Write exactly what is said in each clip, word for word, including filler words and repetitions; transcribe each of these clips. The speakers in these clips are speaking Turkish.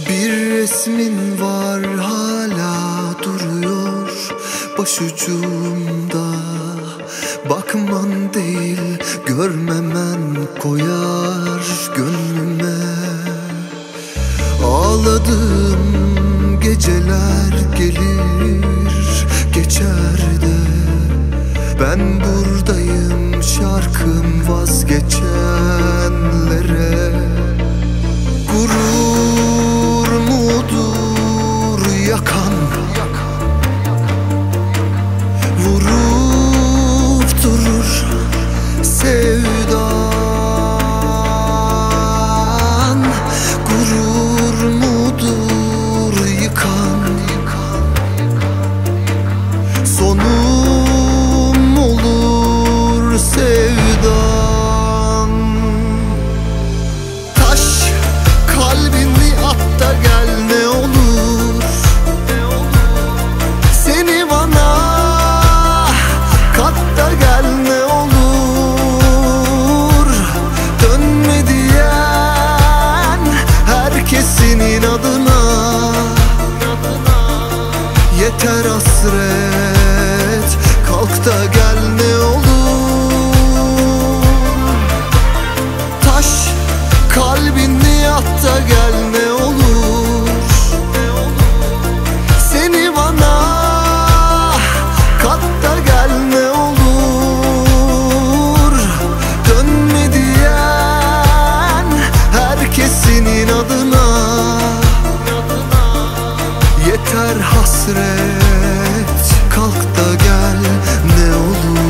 Bir resmin var hala duruyor başucumda. Bakman değil görmemen koyar gönlüme. Ağladığım geceler gelir geçer de ben buradayım şarkım vazgeçenlere. Gurur mudur yakan, vurup durur sevdan. Gurur mudur yıkan, sonum olur sevdan. Taş kalbini at da gel ne olur, seni bana kat da gel ne olur. Dönme diyen herkesin inadına, yeter hasret kalk da gel ne olur. Taş kalbini at da gel ne olur, seni bana kat da gel ne olur. Dönme diyen herkesin inadına, yeter hasret kalk da gel ne olur.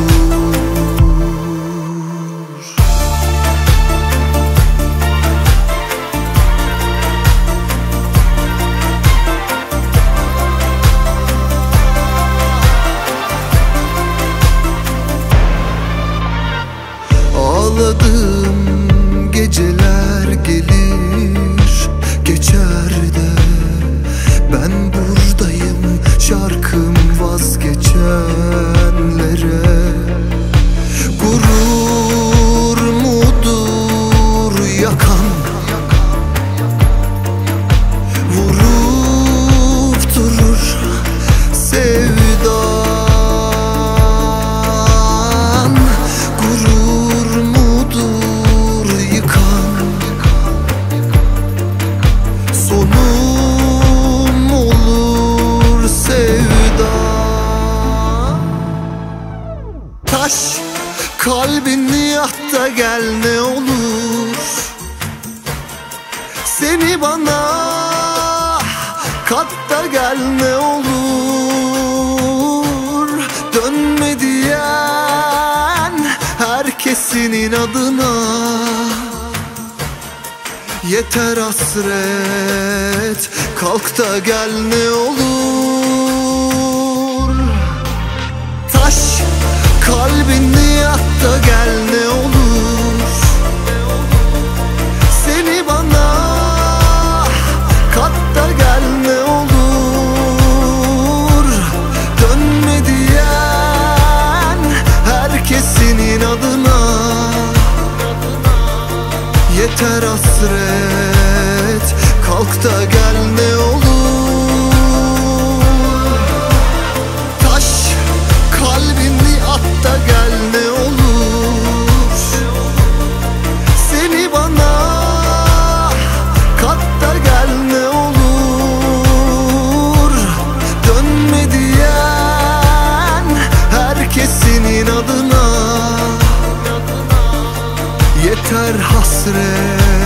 Ağladığım geceler gelir geçer de ben buradayım şarkım vazgeçenlere. Gurur mudur yakan, vurup durur sevdan. Gurur mudur yıkan, sonum olur sevdan. Taş kalbini at da gel ne olur, seni bana kat da gel ne olur. Dönme diyen herkesin inadına, yeter hasret kalk da gel ne olur. Taş kalbini at da gel ne olur, seni bana kat da gel ne olur. Dönme diyen herkesin inadına, yeter hasret kalk da gel ne olur. Taş kalbini at da gel ne olur, seni bana kat da gel ne olur. Dönme diyen herkesin inadına, yeter hasret